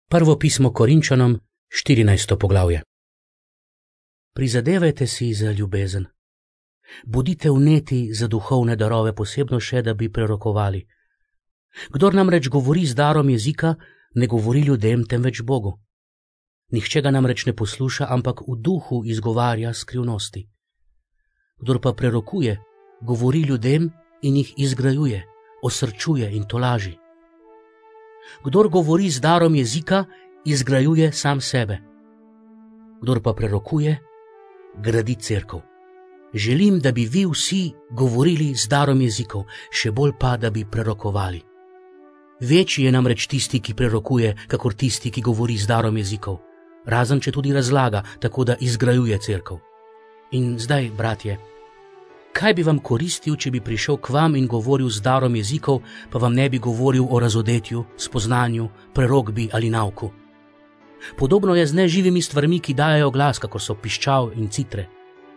Prvo pismo Korinčanom, 14. poglavje. Prizadevajte si za ljubezen. Bodite vneti za duhovne darove, posebno še, da bi prerokovali. Kdor namreč govori z darom jezika, ne govori ljudem, temveč Bogu. Nihče ga namreč ne posluša, ampak v duhu izgovarja skrivnosti. Kdor pa prerokuje, govori ljudem in jih izgrajuje, osrčuje in tolaži. Kdor govori z darom jezika, izgrajuje sam sebe. Kdor pa prerokuje, gradi cerkev. Želim, da bi vi vsi govorili z darom jezikov, še bolj pa, da bi prerokovali. Večji je namreč tisti, ki prerokuje, kakor tisti, ki govori z darom jezikov, razen če tudi razlaga, tako da izgrajuje cerkev. In zdaj, bratje, kaj bi vam koristil, če bi prišel k vam in govoril z darom jezikov, pa vam ne bi govoril o razodetju, spoznanju, prerokbi ali nauku? Podobno je z neživimi stvarmi, ki dajejo glas, kakor so piščal in citre.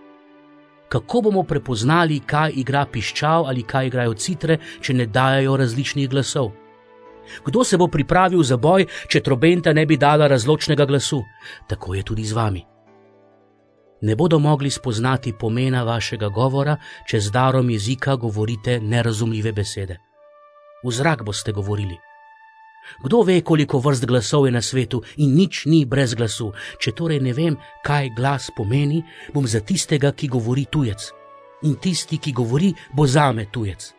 Kako bomo prepoznali, kaj igra piščal ali kaj igrajo citre, če ne dajajo različnih glasov? Kdo se bo pripravil za boj, če trobenta ne bi dala razločnega glasu? Tako je tudi z vami. Ne bodo mogli spoznati pomena vašega govora, če z darom jezika govorite nerazumljive besede. V zrak boste govorili. Kdo ve, koliko vrst glasov je na svetu in nič ni brez glasu? Če torej ne vem, kaj glas pomeni, bom za tistega, ki govori, tujec. In tisti, ki govori, bo zame tujec.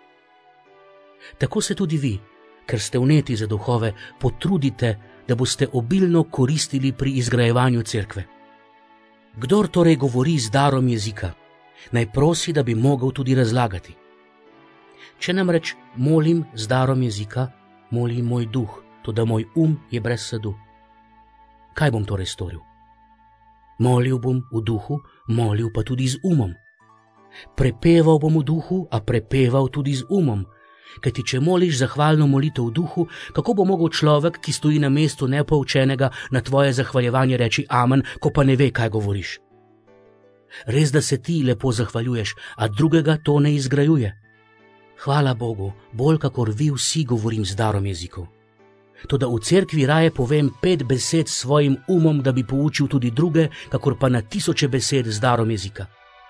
Tako se tudi vi, ker ste vneti za duhove, potrudite, da boste obilno koristili pri izgrajevanju cerkve. Kdor torej govori z darom jezika, naj prosi, da bi mogel tudi razlagati. Če namreč molim z darom jezika, moli moj duh, toda moj je brez sadu. Kaj bom torej storil? Molil bom v duhu, molil pa tudi z umom. Prepeval bom v duhu, a prepeval tudi z umom. Kajti če moliš zahvalno molitev v duhu, kako bo mogel človek, ki stoji na mestu nepoučenega, na tvoje zahvaljevanje reči amen, ko pa ne ve, kaj govoriš? Res, da se ti lepo zahvaljuješ, a drugega to ne izgrajuje. Hvala Bogu, bolj kakor vi vsi govorim z darom jezikov. Toda v cerkvi raje povem 5 besed s svojim umom, da bi poučil tudi druge, kakor pa na 1000 besed z darom jezika.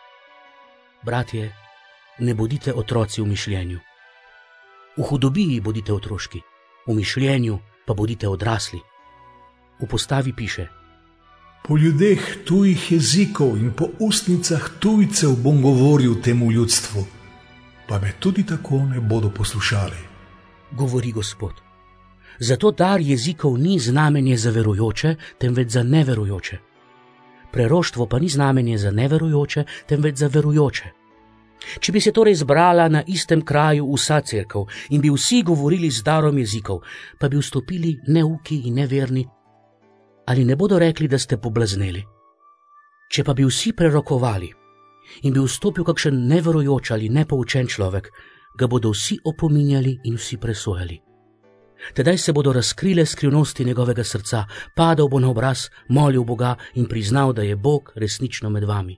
Bratje, ne bodite otroci v mišljenju. V hudobiji bodite otroški, v mišljenju pa bodite odrasli. V postavi piše: Po ljudeh tujih jezikov in po ustnicah tujcev bom govoril temu ljudstvu, pa me tudi tako ne bodo poslušali. Govori Gospod. Zato dar jezikov ni znamenje za verujoče, temveč za neverujoče. Preroštvo pa ni znamenje za neverujoče, temveč za verujoče. Če bi se torej zbrala na istem kraju vsa cerkev in bi vsi govorili z darom jezikov, pa bi vstopili neuki in neverni, ali ne bodo rekli, da ste poblazneli? Če pa bi vsi prerokovali in bi vstopil kakšen neverujoč ali nepoučen človek, ga bodo vsi opominjali in vsi presojali. Tedaj se bodo razkrile skrivnosti njegovega srca, padal bo na obraz, molil Boga in priznal, da je Bog resnično med vami.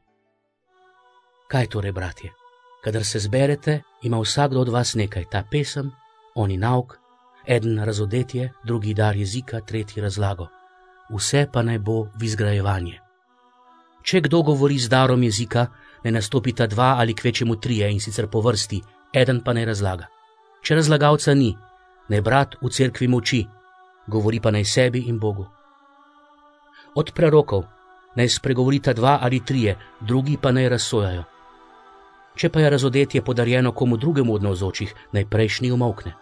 Kaj torej, bratje? Kadar se zberete, ima vsakdo od vas nekaj, ta pesem, oni nauk, eden razodetje, drugi dar jezika, tretji razlago. Vse pa naj bo v izgrajevanje. Če kdo govori z darom jezika, ne nastopita 2 ali kvečjemu 3, in sicer po vrsti, eden pa naj razlaga. Če razlagalca ni, naj brat v cerkvi molči, govori pa naj sebi in Bogu. Od prerokov naj spregovorita 2 ali 3, drugi pa naj razsojajo. Če pa je razodetje podarjeno komu drugemu od navzočih, naj prejšnji umolkne.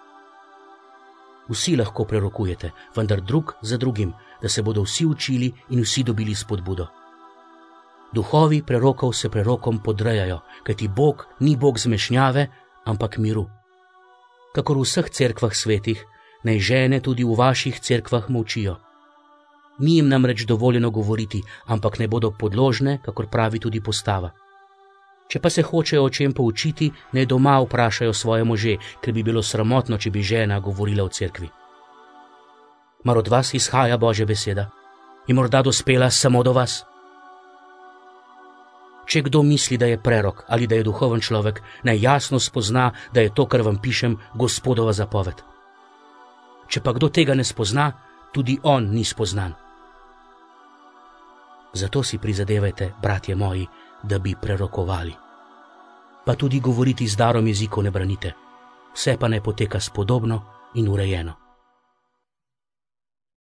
Vsi lahko prerokujete, vendar drug za drugim, da se bodo vsi učili in vsi dobili spodbudo. Duhovi prerokov se prerokom podrejajo, kajti Bog ni Bog zmešnjave, ampak miru. Kakor v vseh cerkvah svetih, naj žene tudi v vaših cerkvah molčijo. Ni jim namreč dovoljeno govoriti, ampak ne bodo podložne, kakor pravi tudi postava. Če pa se hočejo o čem poučiti, naj doma vprašajo svoje može, ker bi bilo sramotno, če bi žena govorila v cerkvi. Mar od vas izhaja Božja beseda? Je morda dospela samo do vas? Če kdo misli, da je prerok ali da je duhoven človek, naj jasno spozna, da je to, kar vam pišem, Gospodova zapoved. Če pa kdo tega ne spozna, tudi on ni spoznan. Zato si prizadevajte, bratje moji, da bi prerokovali. Pa tudi govoriti z darom jezikov ne branite, vse pa naj poteka spodobno in urejeno.